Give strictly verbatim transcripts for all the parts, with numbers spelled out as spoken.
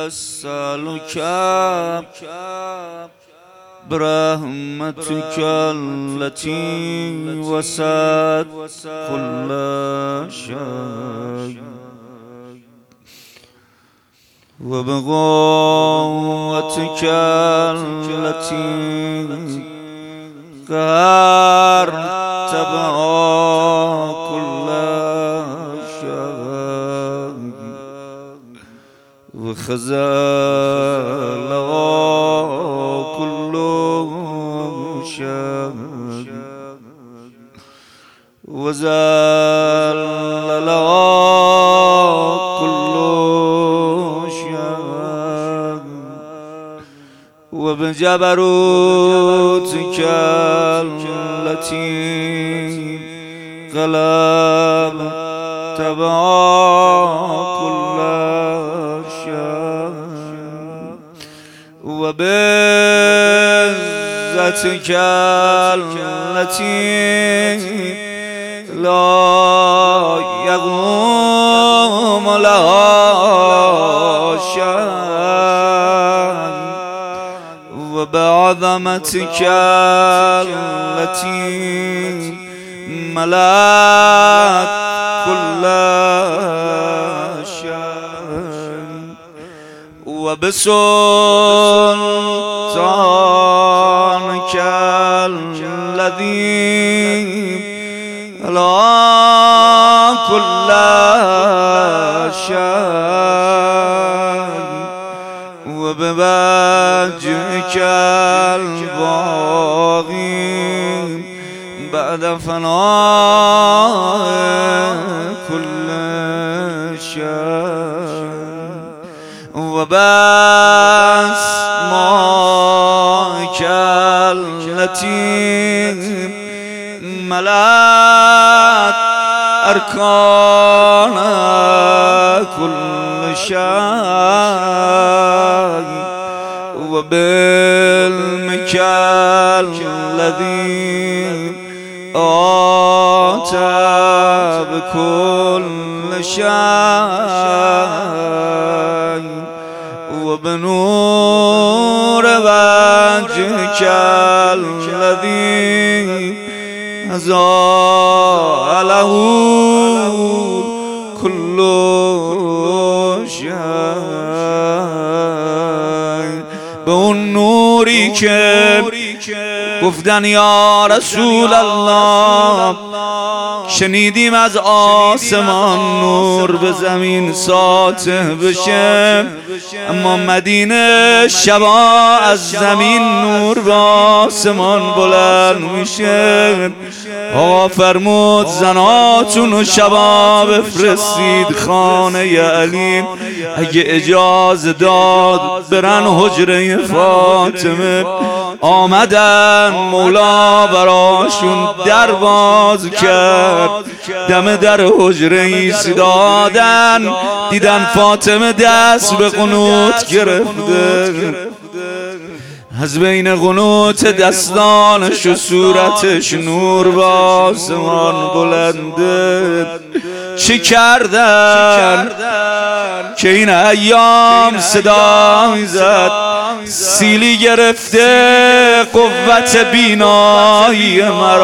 أسألك برحمتك التي وسعت كل شيء وبقوتك التي قهرت بها كل شيء وخزل كل شيء وزال كل شيء وبجبروتك التي غلبت بها كل شيء وبعزتك التي لا يقوم لها شيء وبعظمتك التي ملأت كل شيء وبسلطانك الذي لا كل شيء وبوجهك الباقي بعد فناء كل شيء وبأسمائك التي ملأت أركان كل شيء وبالمك الذي آتى بكل شيء وبنور وجهك الذي أزال له كل شيء به اون نوری که گفتن یا رسول الله شنیدیم از آسمان نور به زمین ساطع بشه، اما مدینه شبا از زمین نور به آسمان بلند میشه. آقا فرمود زناتونو شبا بفرستید خانه علی، اگه اجازه داد برن حجره فاطمه. آمدن مولا براشون در باز کرد، دم در حجره ایستادن، دیدن فاطمه دست به قنوت گرفته. از بین قنوت دستانش و صورتش نور به آسمان بلنده. چه کردن که این ایام صدا میزد، سیلی گرفته قوت بینایی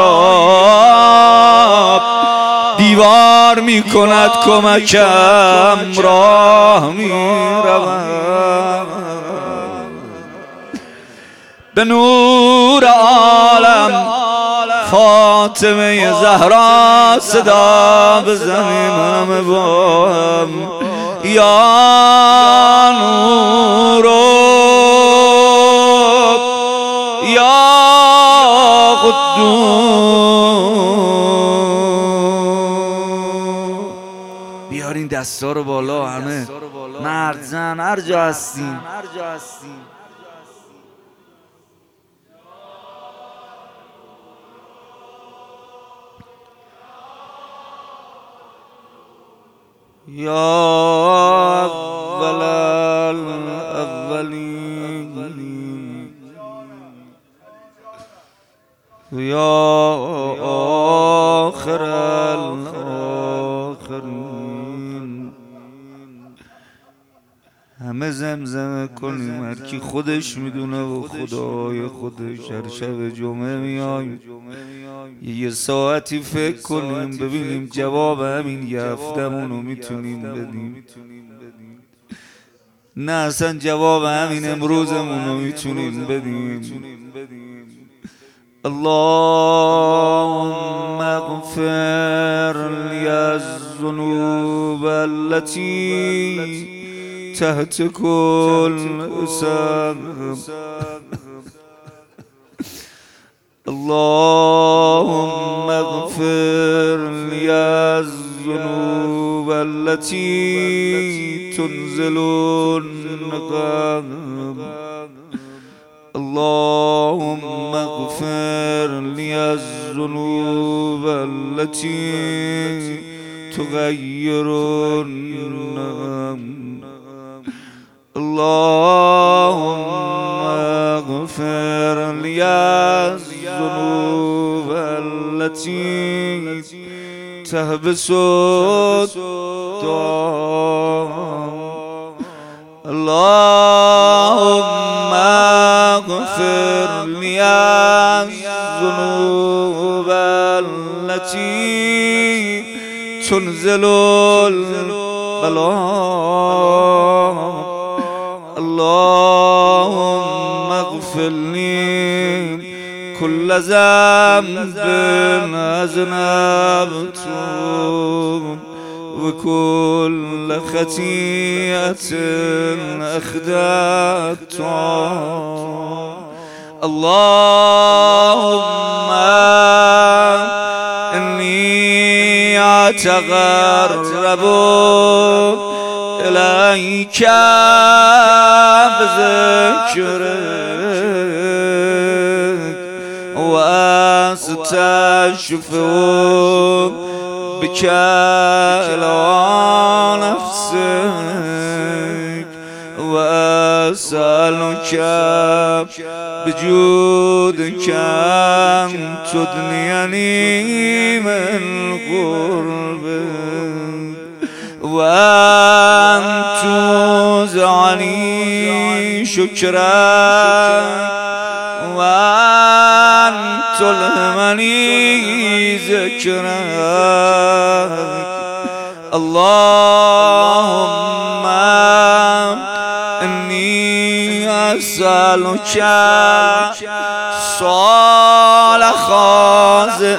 مرا، دیوار میکند کمکم راه میروم. به نور عالم فاطمه زهرا صدا بزنیم همه با هم، یا نور یا قدوس. بیارین دستا رو بالا همه، مرد زن هر جا هستیم. یا اول الاولین یا آخر الاخرین. همه زمزمه کنیم، هر کی خودش میدونه و خدای خودش. هر شب جمعه میایم یه ساعتی فکر کنیم ببینیم جواب همین یه هفتمونو میتونیم بدیم، نه اصلا جواب همین امروزمونو میتونیم بدیم. اللهم اغفر لی الذنوب التي تحت كل سقف. اللهم اغفر لي الذنوب التي تنزل النقم. اللهم اغفر لي الذنوب التي تغير النقم. اللهم اغفر لي الذنوب التي تحبس الدعاء. اللهم اغفر لي الذنوب التي تنزل البلاء. اللهم اغفر لي كل ذنب أذنبته وكل خطيئة أخطأتها. اللهم إني أتقرب إليك بذكرك وأستشفع بك إلى نفسك وأسألك بجودك أن تدنيني من قربك وأن توزعني شكرك وأن تلهمني ذكرك. اللهم إني أسألك سؤال خاضع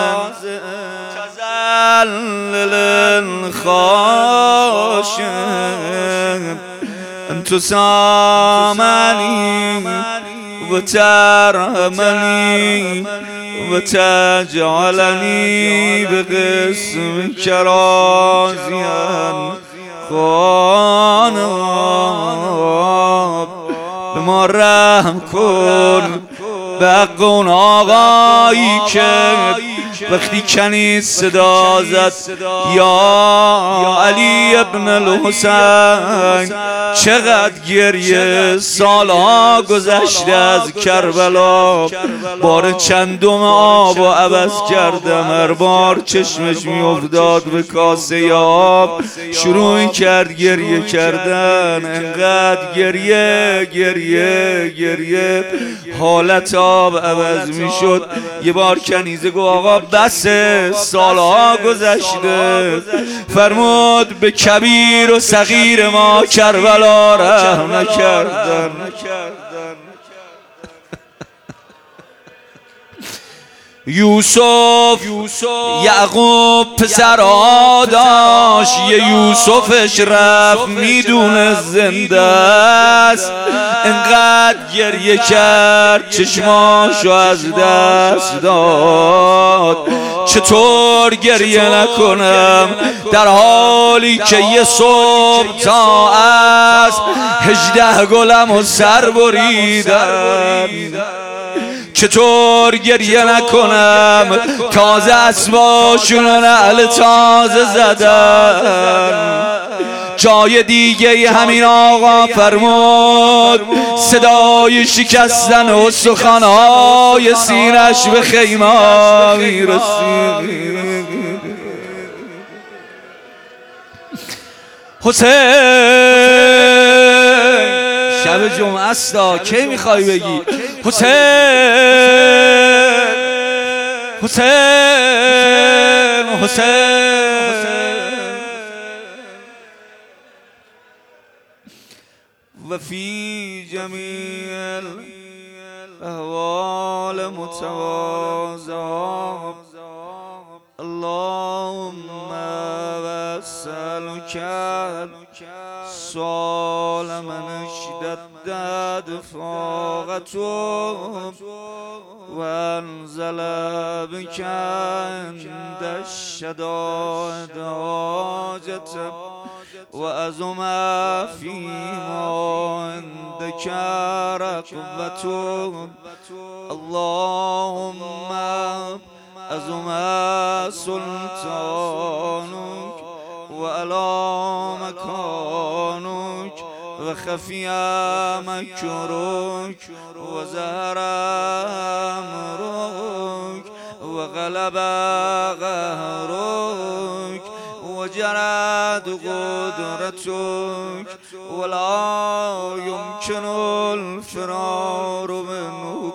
متذلل خاشع أن تسامحني وترحمني وتجعلني بقسمك راضيا خانم. به ما رحم کن، به حق اون آقایی که وقتی کنی صدا زد یا علی ابن الحسین، چقدر گریه سالها گذشته از کربلا، بار چندم آب و عوض کردم. هر بار چشمش می افتاد به کاسه آب شروع کرد گریه کردن. انقدر گریه گریه گریه حالت آب عوض می شد. یه بار کنیزه گو آقا بسه، سالها گذشته. فرمود به کبیر و صغیر ما کربلا رحم نکردن. یوسف یعقوب پسرها داشت، یه یوسفش رفت میدونه زنده است. انقدر گریه کرد چشماشو از دست داد. چطور گریه نکنم در حالی که یه صبح تا از هجده گلم و سر بریدم؟ چطور گریه نکنم تازه اسباشون و نعل تازه زدن؟ جای دیگه همین آقا فرمود صدای شکستن و سخنهای سینش به خیمه میرسید. حسین شب جمعه استا کی میخوای بگی حسین حسین حسین و فی جمیع الاحوال متواضع اللهم واسألك سؤال من اشتدت فاقته وانزل بك عند الشدائد حاجته وعظم فيما عندك رغبته اللهم عظم سلطانك وعلى مكانك وخفي مكرك وظهر أمرك وغلب قهرك وجرت قدرتك ولا يمكن الفرار من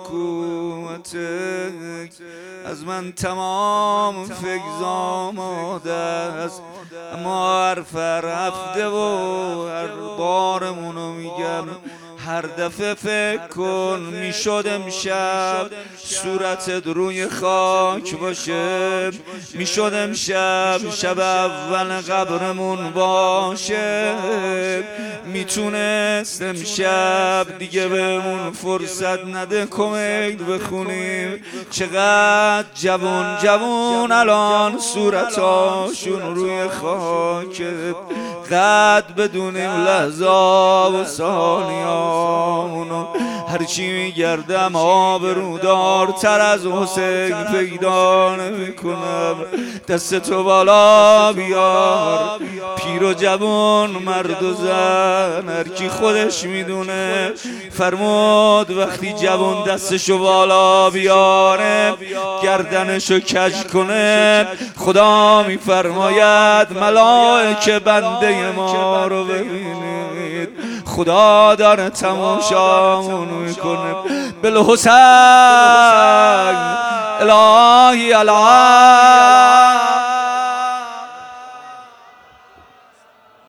حكومتك از من تمام فکر آماده است اما حرف رفته و هر بارمونو میگم هر دفعه فکر کن میشد امشب صورتت روی خاک باشه میشد امشب شب اول قبرمون باشه میتونست امشب دیگه بهمون فرصت نده کمک بخونیم چقدر جوان جوان الان صورتاشون روی خاکت قد بدونیم لحظه و ثانیامونو هرچی میگردم آبرودارتر از حسین پیدا نمیکنم دست تو بالا بیار پیر و جوان مرد و زن هرکی خودش میدونه فرمود وقتی جوان دستشو بالا بیاره گردنشو کج کنه خدا میفرماید ملائکه بنده ما رو ببینید خدا داره تماشامون میکنه بالحسین الهی الهی